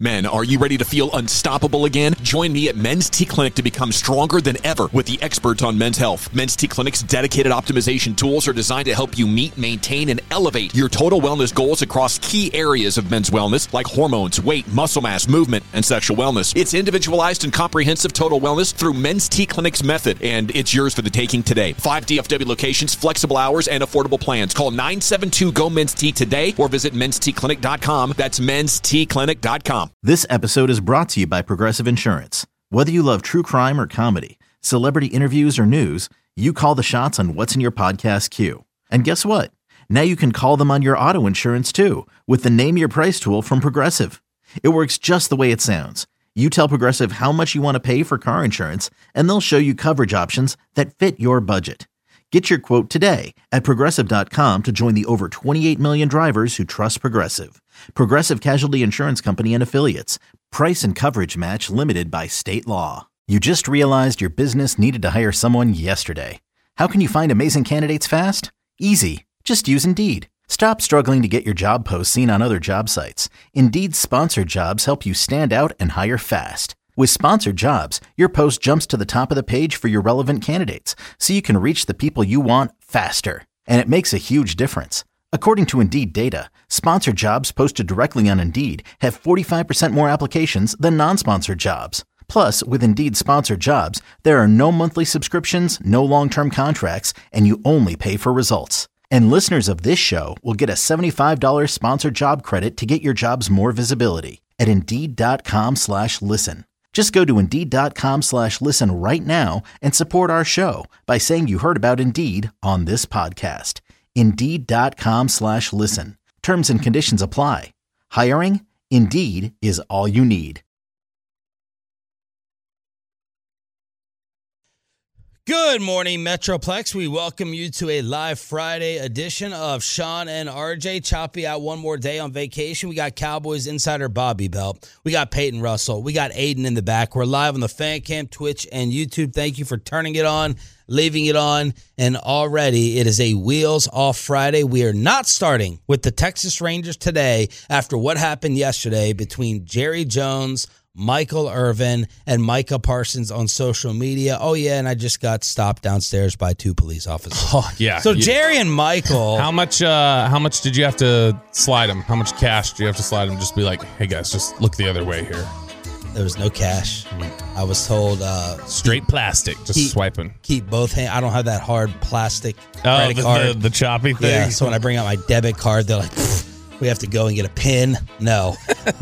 Men, are you ready to feel unstoppable again? Join me at Men's T Clinic to become stronger than ever with the experts on men's health. Men's T Clinic's dedicated optimization tools are designed to help you meet, maintain, and elevate your total wellness goals across key areas of men's wellness like hormones, weight, muscle mass, movement, and sexual wellness. It's individualized and comprehensive total wellness through Men's T Clinic's method, and it's yours for the taking today. 5 DFW locations, flexible hours, and affordable plans. Call 972-GO-MEN'S-T today or visit menstclinic.com. That's menstclinic.com. This episode is brought to you by Progressive Insurance. Whether you love true crime or comedy, celebrity interviews or news, you call the shots on what's in your podcast queue. And guess what? Now you can call them on your auto insurance too with the Name Your Price tool from Progressive. It works just the way it sounds. You tell Progressive how much you want to pay for car insurance, and they'll show you coverage options that fit your budget. Get your quote today at Progressive.com to join the over 28 million drivers who trust Progressive. Progressive Casualty Insurance Company and Affiliates. Price and coverage match limited by state law. You just realized your business needed to hire someone yesterday. How can you find amazing candidates fast? Easy. Just use Indeed. Stop struggling to get your job posts seen on other job sites. Indeed's sponsored jobs help you stand out and hire fast. With sponsored jobs, your post jumps to the top of the page for your relevant candidates, so you can reach the people you want faster. And it makes a huge difference. According to Indeed data, sponsored jobs posted directly on Indeed have 45% more applications than non-sponsored jobs. Plus, with Indeed sponsored jobs, there are no monthly subscriptions, no long-term contracts, and you only pay for results. And listeners of this show will get a $75 sponsored job credit to get your jobs more visibility at Indeed.com/listen. Just go to Indeed.com/listen right now and support our show by saying you heard about Indeed on this podcast. Indeed.com/listen. Terms and conditions apply. Hiring? Indeed is all you need. Good morning, Metroplex. We welcome you to a live Friday edition of Sean and RJ. Choppy out one more day on vacation. We got Cowboys insider Bobby Belt. We got Peyton Russell. We got Aiden in the back. We're live on the Fan Cam, Twitch, and YouTube. Thank you for turning it on, leaving it on, and already it is a wheels off Friday. We are not starting with the Texas Rangers today after what happened yesterday between Jerry Jones, Michael Irvin, and Micah Parsons on social media. Oh, yeah, and I just got stopped downstairs by 2 police officers. Oh, yeah. So Jerry and Michael. How much did you have to slide them? How much cash do you have to slide them? Just be like, hey, guys, just look the other way here. There was no cash. I was told. Straight plastic, just swiping. Keep both hands. I don't have that hard plastic credit card. The choppy thing? Yeah, so when I bring out my debit card, they're like, we have to go and get a pin. No.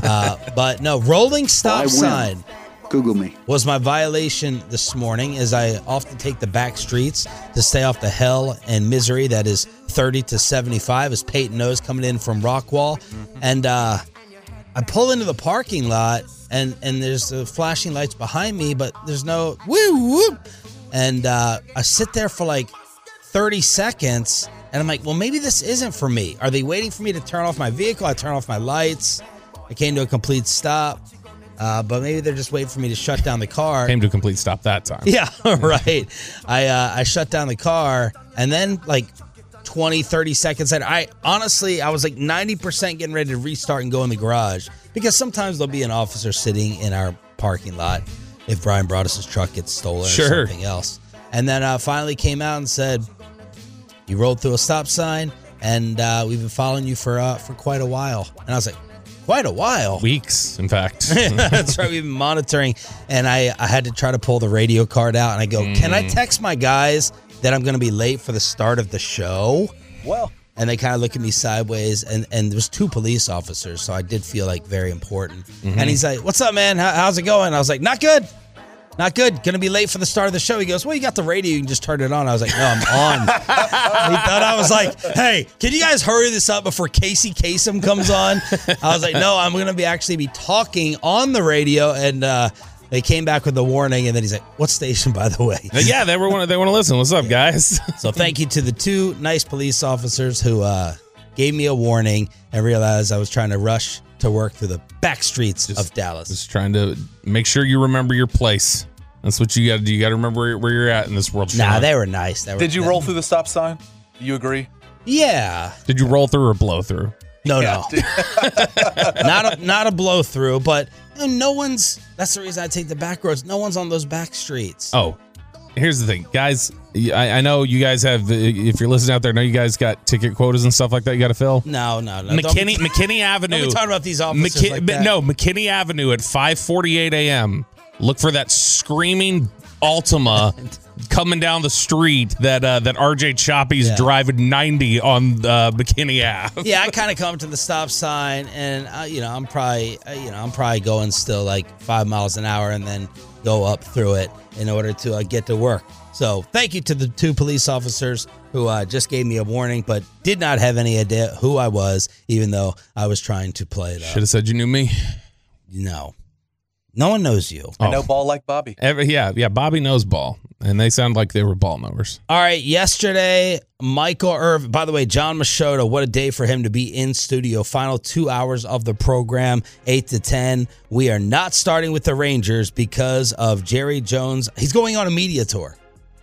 But no, rolling stop sign. Google me. Was my violation this morning, as I often take the back streets to stay off the hell and misery that is 30 to 75, as Peyton knows, coming in from Rockwall. And I pull into the parking lot, and there's flashing lights behind me, but there's no woo. And I sit there for like 30 seconds, and I'm like, well, maybe this isn't for me. Are they waiting for me to turn off my vehicle? I turn off my lights. I came to a complete stop. But maybe they're just waiting for me to shut down the car. Came to a complete stop that time. Yeah, right. I shut down the car, and then like 20, 30 seconds later, I was like 90% getting ready to restart and go in the garage, because sometimes there'll be an officer sitting in our parking lot if Brian Broaddus' truck gets stolen or something else. And then finally came out and said, you rolled through a stop sign, and we've been following you for quite a while. And I was like, quite a while? Weeks, in fact. That's right. We've been monitoring, and I had to try to pull the radio card out, and I go, can I text my guys that I'm going to be late for the start of the show? Well. And they kind of look at me sideways, and there's 2 police officers, so I did feel like very important. And he's like, what's up, man? How's it going? I was like, not good. Not good. Going to be late for the start of the show. He goes, well, you got the radio. You can just turn it on. I was like, no, I'm on. He thought I was like, hey, can you guys hurry this up before Casey Kasem comes on? I was like, no, I'm going to be talking on the radio. And they came back with the warning. And then he's like, what station, by the way? Yeah, they want to listen. What's up, guys? So thank you to the 2 nice police officers who gave me a warning and realized I was trying to rush to work through the back streets of Dallas. Just trying to make sure you remember your place. That's what you got to do. You got to remember where you're at in this world. Nah, they were nice. Did you roll through the stop sign? You agree? Yeah. Did you roll through or blow through? No. Not a blow through, but no one's. That's the reason I take the back roads. No one's on those back streets. Oh, here's the thing, guys. I know you guys have. If you're listening out there, I know you guys got ticket quotas and stuff like that. You got to fill. No. McKinney Avenue. Don't be talking about these officers like that. No, McKinney Avenue at 5:48 a.m. Look for that screaming Altima coming down the street that RJ Choppy's driving 90 on McKinney Ave. Yeah, I kind of come to the stop sign, and I'm probably going still like 5 miles an hour, and then go up through it in order to get to work. So thank you to the 2 police officers who just gave me a warning, but did not have any idea who I was, even though I was trying to play it up. Should have said you knew me. No one knows you. I know ball like Bobby. Yeah, Bobby knows ball, and they sound like they were ball knowers. All right, yesterday, Michael Irvin. By the way, John Machota, what a day for him to be in studio. Final 2 hours of the program, 8 to 10. We are not starting with the Rangers because of Jerry Jones. He's going on a media tour.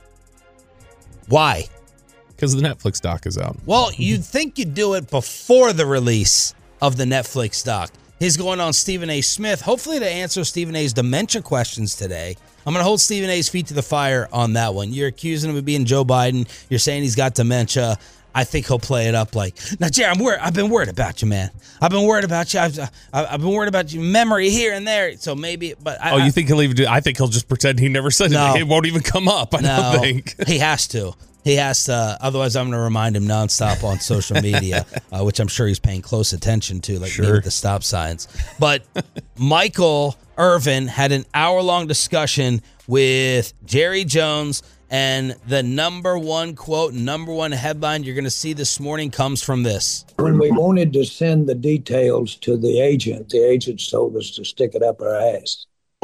Why? Because the Netflix doc is out. Well, you'd think you'd do it before the release of the Netflix doc. He's going on Stephen A. Smith, hopefully to answer Stephen A.'s dementia questions today. I'm going to hold Stephen A.'s feet to the fire on that one. You're accusing him of being Joe Biden. You're saying he's got dementia. I think he'll play it up like, now, Jerry, I've been worried about you, man. I've been worried about you. I've been worried about your memory here and there. So maybe, but you think he'll even do? I think he'll just pretend he never said it. It won't even come up. I don't think he has to. He has to, otherwise I'm going to remind him nonstop on social media, which I'm sure he's paying close attention to, like me with the stop signs. But Michael Irvin had an hour-long discussion with Jerry Jones, and the number one quote, number one headline you're going to see this morning comes from this. When we wanted to send the details to the agent told us to stick it up our ass.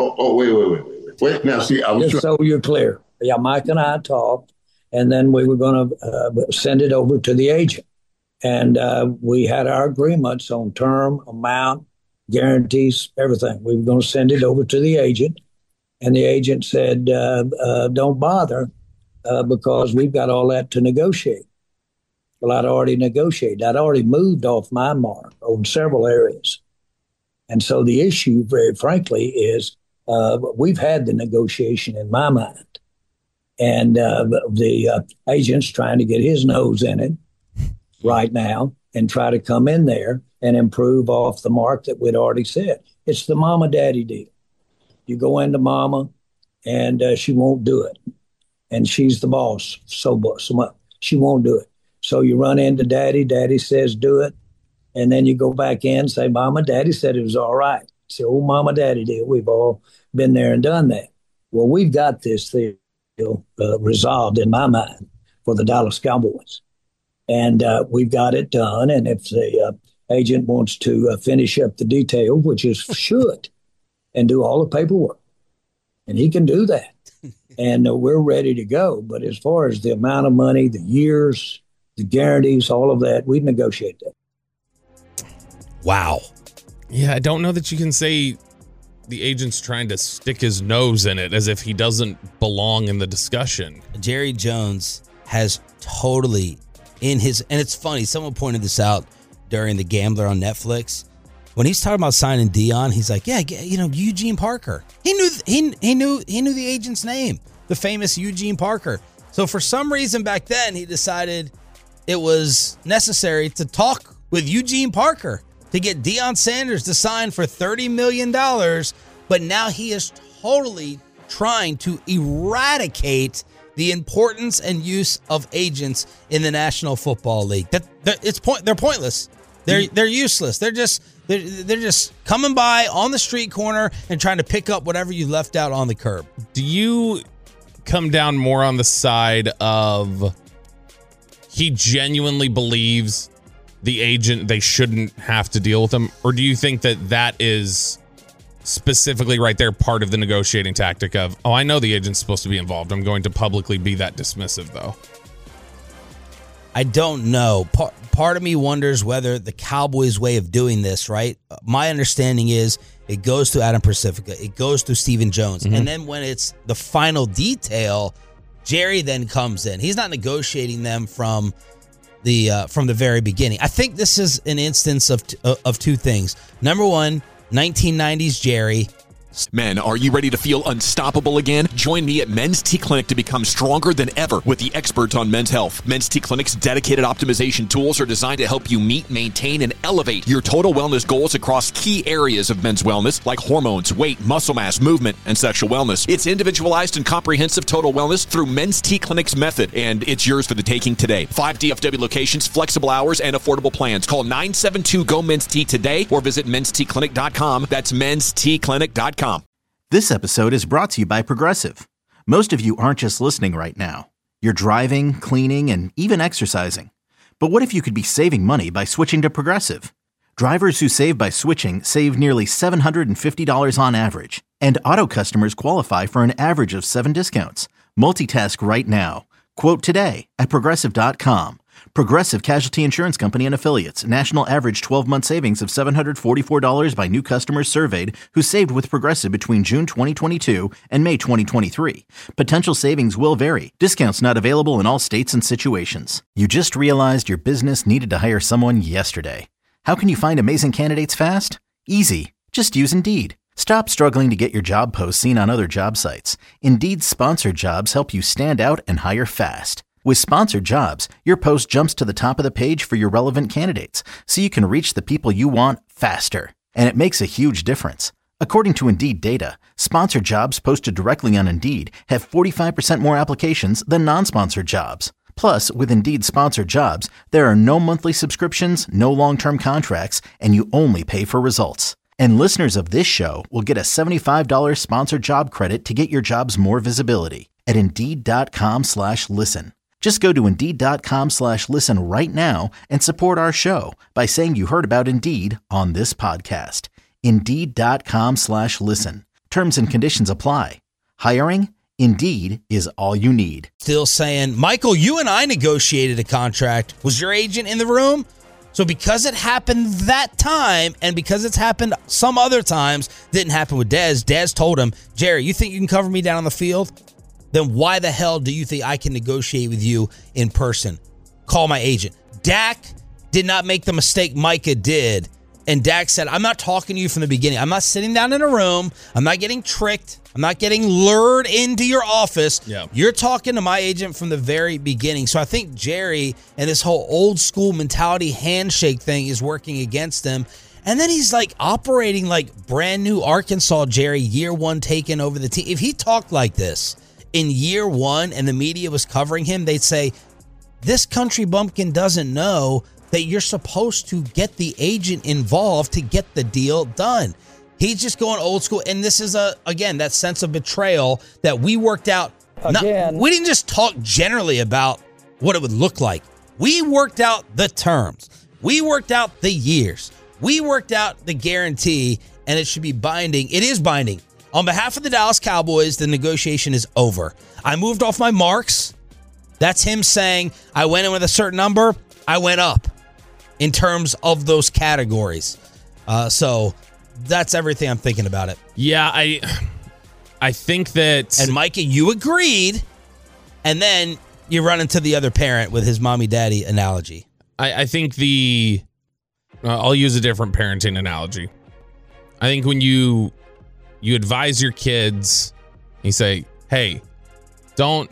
Wait. Now, see, just so you're clear. Yeah, Mike and I talked. And then we were going to send it over to the agent. And we had our agreements on term, amount, guarantees, everything. We were going to send it over to the agent. And the agent said, don't bother because we've got all that to negotiate. Well, I'd already negotiated. I'd already moved off my mark on several areas. And so the issue, very frankly, is we've had the negotiation in my mind. And the agent's trying to get his nose in it right now and try to come in there and improve off the mark that we'd already said. It's the mama-daddy deal. You go into mama, and she won't do it. And she's the boss, so much. She won't do it. So you run into daddy. Daddy says do it. And then you go back in and say, Mama, Daddy said it was all right. It's the old mama-daddy deal. We've all been there and done that. Well, we've got this thing resolved in my mind for the Dallas Cowboys. And we've got it done. And if the agent wants to finish up the detail, which is should, and do all the paperwork, and he can do that. And we're ready to go. But as far as the amount of money, the years, the guarantees, all of that, we've negotiated that. Wow. Yeah, I don't know that you can say the agent's trying to stick his nose in it as if he doesn't belong in the discussion. Jerry Jones has totally and it's funny, someone pointed this out during The Gambler on Netflix. When he's talking about signing Dion, he's like, yeah, Eugene Parker. He knew the agent's name, the famous Eugene Parker. So for some reason back then, he decided it was necessary to talk with Eugene Parker to get Deion Sanders to sign for $30 million, but now he is totally trying to eradicate the importance and use of agents in the National Football League. They're pointless. They're useless. They're just coming by on the street corner and trying to pick up whatever you left out on the curb. Do you come down more on the side of he genuinely believes the agent, they shouldn't have to deal with him? Or do you think that is specifically right there part of the negotiating tactic of, I know the agent's supposed to be involved. I'm going to publicly be that dismissive, though? I don't know. Part of me wonders whether the Cowboys' way of doing this, right? My understanding is it goes to Adam Pacifica. It goes to Stephen Jones. Mm-hmm. And then when it's the final detail, Jerry then comes in. He's not negotiating them from from the very beginning. I think this is an instance of two things. Number one, 1990s Jerry. Men, are you ready to feel unstoppable again? Join me at Men's T Clinic to become stronger than ever with the experts on men's health. Men's T Clinic's dedicated optimization tools are designed to help you meet, maintain, and elevate your total wellness goals across key areas of men's wellness like hormones, weight, muscle mass, movement, and sexual wellness. It's individualized and comprehensive total wellness through Men's T Clinic's method, and it's yours for the taking today. 5 DFW locations, flexible hours, and affordable plans. Call 972-GO-MEN'S-T today or visit menstclinic.com. That's menstclinic.com. This episode is brought to you by Progressive. Most of you aren't just listening right now. You're driving, cleaning, and even exercising. But what if you could be saving money by switching to Progressive? Drivers who save by switching save nearly $750 on average. And auto customers qualify for an average of 7 discounts. Multitask right now. Quote today at Progressive.com. Progressive Casualty Insurance Company and Affiliates. National average 12-month savings of $744 by new customers surveyed who saved with Progressive between June 2022 and May 2023. Potential savings will vary. Discounts not available in all states and situations. You just realized your business needed to hire someone yesterday. How can you find amazing candidates fast? Easy. Just use Indeed. Stop struggling to get your job posts seen on other job sites. Indeed's sponsored jobs help you stand out and hire fast. With sponsored jobs, your post jumps to the top of the page for your relevant candidates, so you can reach the people you want faster. And it makes a huge difference. According to Indeed data, sponsored jobs posted directly on Indeed have 45% more applications than non-sponsored jobs. Plus, with Indeed sponsored jobs, there are no monthly subscriptions, no long-term contracts, and you only pay for results. And listeners of this show will get a $75 sponsored job credit to get your jobs more visibility at Indeed.com/listen. Just go to Indeed.com/listen right now and support our show by saying you heard about Indeed on this podcast. Indeed.com/listen. Terms and conditions apply. Hiring? Indeed is all you need. Still saying, Michael, you and I negotiated a contract. Was your agent in the room? So because it happened that time, and because it's happened some other times, didn't happen with Dez. Dez told him, Jerry, you think you can cover me down on the field? Then why the hell do you think I can negotiate with you in person? Call my agent. Dak did not make the mistake Micah did. And Dak said, I'm not talking to you from the beginning. I'm not sitting down in a room. I'm not getting tricked. I'm not getting lured into your office. Yeah. You're talking to my agent from the very beginning. So I think Jerry and this whole old school mentality handshake thing is working against him. And then he's like operating like brand new Arkansas Jerry, year one taking over the team. If he talked like this in year one and the media was covering him, they'd say, this country bumpkin doesn't know that you're supposed to get the agent involved to get the deal done. He's just going old school. And this is, again, that sense of betrayal that we worked out. Again. We didn't just talk generally about what it would look like. We worked out the terms. We worked out the years. We worked out the guarantee, and it should be binding. It is binding. On behalf of the Dallas Cowboys, the negotiation is over. I moved off my marks. That's him saying, I went in with a certain number. I went up in terms of those categories. So that's everything I'm thinking about it. Yeah, I think that... And Micah, you agreed, and then you run into the other parent with his mommy-daddy analogy. I think I'll use a different parenting analogy. I think when you advise your kids, you say, hey, don't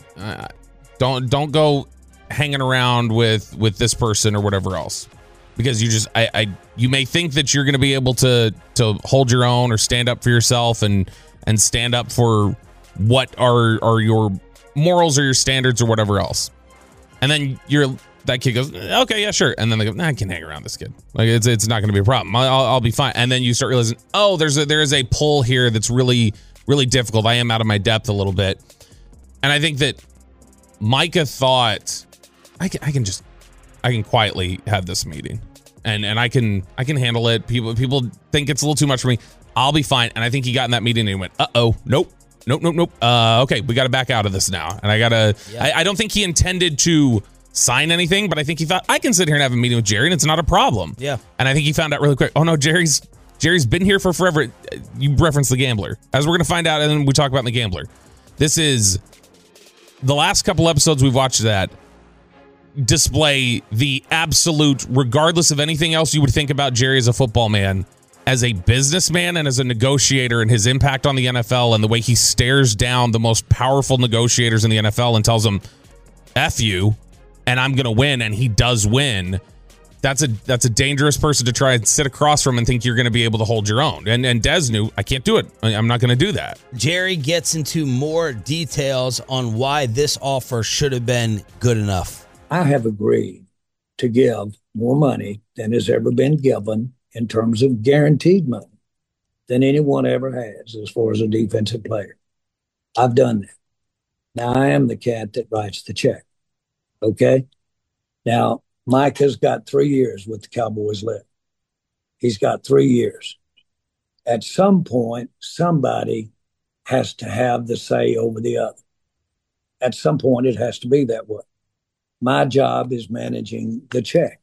go hanging around with this person or whatever else. Because you may think that you're going to be able to hold your own or stand up for yourself and stand up for what are your morals or your standards or whatever else. And then that kid goes, okay, yeah, sure. And then they go, I can hang around this kid. Like it's not going to be a problem. I'll be fine. And then you start realizing, oh, there is a pull here that's really, really difficult. I am out of my depth a little bit. And I think that Micah thought, I can quietly have this meeting and I can handle it. People think it's a little too much for me. I'll be fine. And I think he got in that meeting and he went, nope. Okay, we got to back out of this now. And I don't think he intended to sign anything, but I think he thought, I can sit here and have a meeting with Jerry and it's not a problem. Yeah. And I think he found out really quick, oh no, Jerry's been here for forever. You referenced The Gambler, as we're going to find out, and then we talk about The Gambler. This is the last couple episodes we've watched that. display the absolute, regardless of anything else you would think about Jerry as a football man, as a businessman and as a negotiator, and his impact on the NFL and the way he stares down the most powerful negotiators in the NFL and tells them, F you, and I'm going to win, and he does win. That's a dangerous person to try and sit across from and think you're going to be able to hold your own. And Dez knew, I can't do it. I'm not going to do that. Jerry gets into more details on why this offer should have been good enough. I have agreed to give more money than has ever been given in terms of guaranteed money than anyone ever has as far as a defensive player. I've done that. Now, I am the cat that writes the check. Okay? Now, Micah's got 3 years with the Cowboys left. He's got 3 years. At some point, somebody has to have the say over the other. At some point, it has to be that way. My job is managing the check.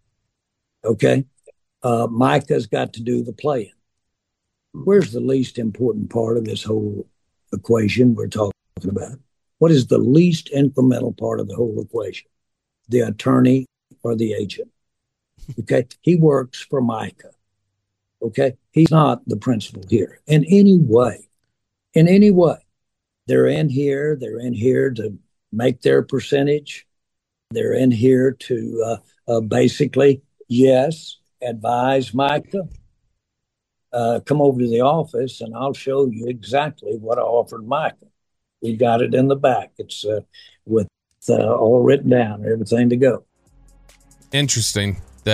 Okay? Micah's got to do the playing. Where's the least important part of this whole equation we're talking about? What is the least incremental part of the whole equation? The attorney or the agent. Okay? He works for Micah. Okay? He's not the principal here in any way. In any way. They're in here to make their percentage. They're in here to basically, yes, advise Micah. Come over to the office and I'll show you exactly what I offered Micah. We got it in the back. It's with all written down, everything to go. Interesting that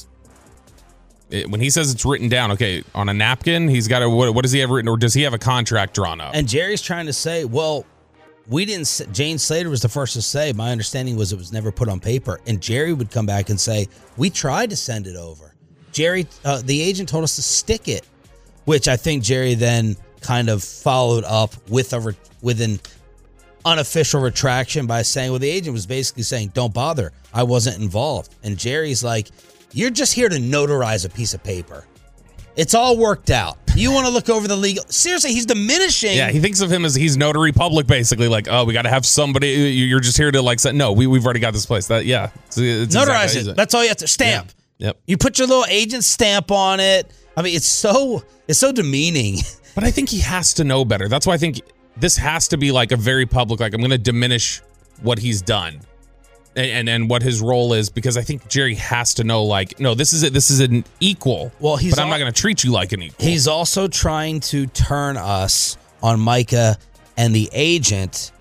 when he says it's written down, okay, on a napkin, he's got what does he have written, or does he have a contract drawn up? And Jerry's trying to say, well, we didn't, Jane Slater was the first to say, my understanding was it was never put on paper. And Jerry would come back and say, we tried to send it over. Jerry, the agent told us to stick it, which I think Jerry then kind of followed up with an unofficial retraction by saying, well, the agent was basically saying, don't bother. I wasn't involved. And Jerry's like, you're just here to notarize a piece of paper. It's all worked out. You want to look over the legal. Seriously, he's diminishing. Yeah, he thinks of him as he's notary public, basically. Like, oh, we got to have somebody. You're just here to say, no, we've already got this place. It's notarize exactly it. That's all you have to stamp. Yeah. Yep. You put your little agent stamp on it. I mean, it's so demeaning. But I think he has to know better. That's why I think this has to be like a very public, like, I'm going to diminish what he's done and what his role is, because I think Jerry has to know, like, no, this is it. This is an equal. Well, but I'm not going to treat you like an equal. He's also trying to turn us on Micah and the agent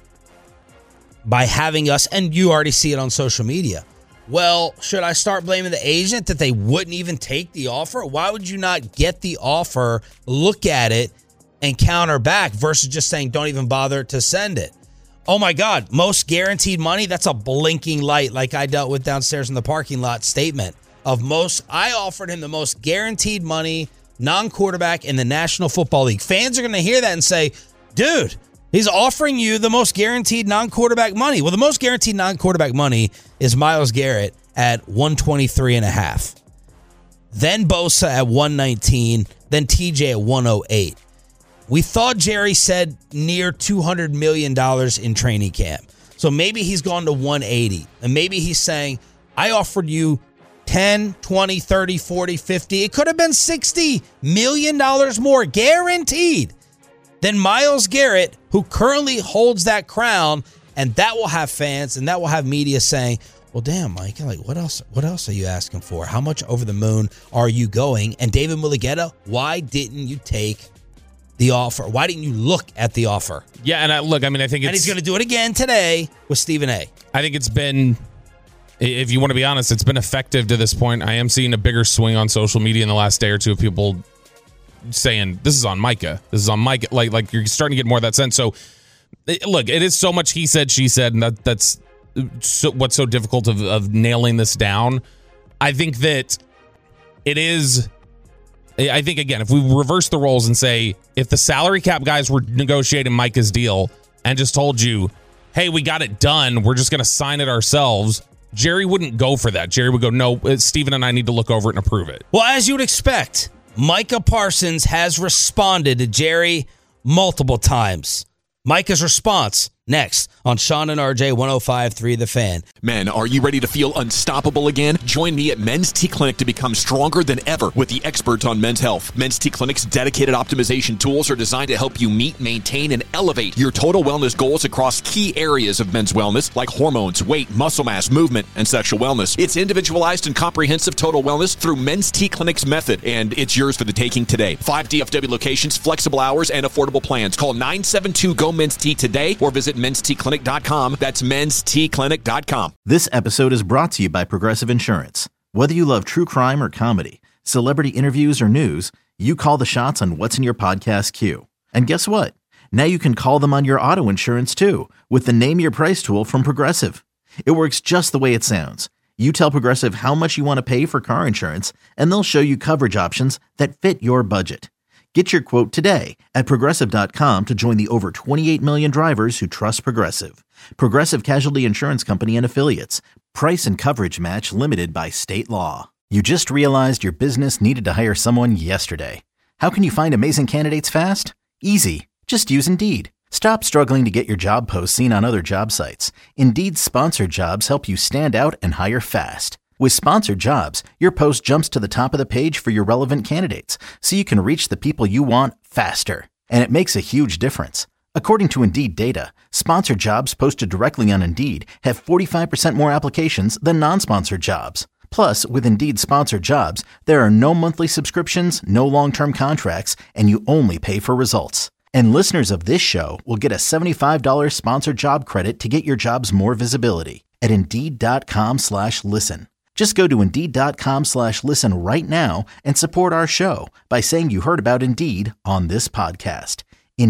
by having us, and you already see it on social media. Well, should I start blaming the agent that they wouldn't even take the offer? Why would you not get the offer, look at it, and counter back versus just saying don't even bother to send it? Oh my God, most guaranteed money? That's a blinking light like I dealt with downstairs in the parking lot statement of most. I offered him the most guaranteed money, non-quarterback in the National Football League. Fans are going to hear that and say, dude, he's offering you the most guaranteed non-quarterback money. Well, the most guaranteed non-quarterback money is Myles Garrett at $123.5. Then Bosa at $119. Then TJ at $108. We thought Jerry said near $200 million in training camp. So maybe he's gone to $180. And maybe he's saying, I offered you 10, 20, 30, 40, 50. It could have been $60 million more guaranteed than Myles Garrett, who currently holds that crown. And that will have fans and that will have media saying, well, damn, Mike, like, what else are you asking for? How much over the moon are you going? And David Mulugheta, why didn't you take the offer? Why didn't you look at the offer? Yeah, and I think it's... And he's going to do it again today with Stephen A. I think it's been, if you want to be honest, it's been effective to this point. I am seeing a bigger swing on social media in the last day or two of people saying, this is on Micah. This is on Micah. Like you're starting to get more of that sense. So, look, it is so much he said, she said, and that's what's so difficult of nailing this down. I think that it is... I think, again, if we reverse the roles and say, if the salary cap guys were negotiating Micah's deal and just told you, hey, we got it done, we're just going to sign it ourselves, Jerry wouldn't go for that. Jerry would go, no, Steven and I need to look over it and approve it. Well, as you would expect, Micah Parsons has responded to Jerry multiple times. Micah's response, Next on Sean and RJ 105.3 The Fan. Men, are you ready to feel unstoppable again? Join me at Men's T Clinic to become stronger than ever with the experts on men's health. Men's T Clinic's dedicated optimization tools are designed to help you meet, maintain, and elevate your total wellness goals across key areas of men's wellness like hormones, weight, muscle mass, movement, and sexual wellness. It's individualized and comprehensive total wellness through Men's T Clinic's method, and it's yours for the taking today. 5 DFW locations, flexible hours, and affordable plans. Call 972-GO-MEN'S-T today or visit menstclinic.com. That's menstclinic.com. This episode is brought to you by Progressive Insurance. Whether you love true crime or comedy, celebrity interviews or news, you call the shots on what's in your podcast queue. And guess what? Now you can call them on your auto insurance too with the Name Your Price tool from Progressive. It works just the way it sounds. You tell Progressive how much you want to pay for car insurance, and they'll show you coverage options that fit your budget. Get your quote today at Progressive.com to join the over 28 million drivers who trust Progressive. Progressive Casualty Insurance Company and Affiliates. Price and coverage match limited by state law. You just realized your business needed to hire someone yesterday. How can you find amazing candidates fast? Easy. Just use Indeed. Stop struggling to get your job posts seen on other job sites. Indeed's sponsored jobs help you stand out and hire fast. With sponsored jobs, your post jumps to the top of the page for your relevant candidates, so you can reach the people you want faster. And it makes a huge difference. According to Indeed data, sponsored jobs posted directly on Indeed have 45% more applications than non-sponsored jobs. Plus, with Indeed sponsored jobs, there are no monthly subscriptions, no long-term contracts, and you only pay for results. And listeners of this show will get a $75 sponsored job credit to get your jobs more visibility at Indeed.com/listen. Just go to Indeed.com/listen right now and support our show by saying you heard about Indeed on this podcast.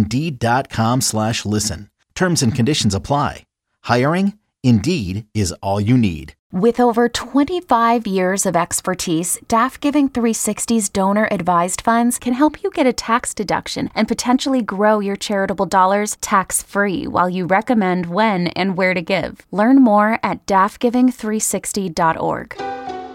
Indeed.com/listen. Terms and conditions apply. Hiring? Indeed is all you need. With over 25 years of expertise, DAF Giving 360's donor-advised funds can help you get a tax deduction and potentially grow your charitable dollars tax-free while you recommend when and where to give. Learn more at dafgiving360.org.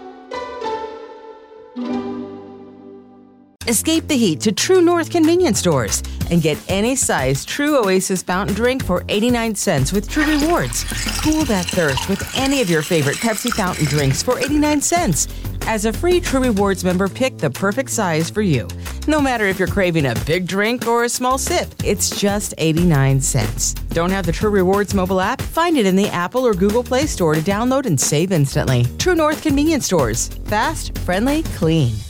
Escape the heat to True North convenience stores and get any size True Oasis fountain drink for 89 cents with True Rewards. Cool that thirst with any of your favorite Pepsi fountain drinks for 89 cents. As a free True Rewards member, pick the perfect size for you. No matter if you're craving a big drink or a small sip, it's just 89 cents. Don't have the True Rewards mobile app? Find it in the Apple or Google Play Store to download and save instantly. True North convenience stores. Fast, friendly, clean.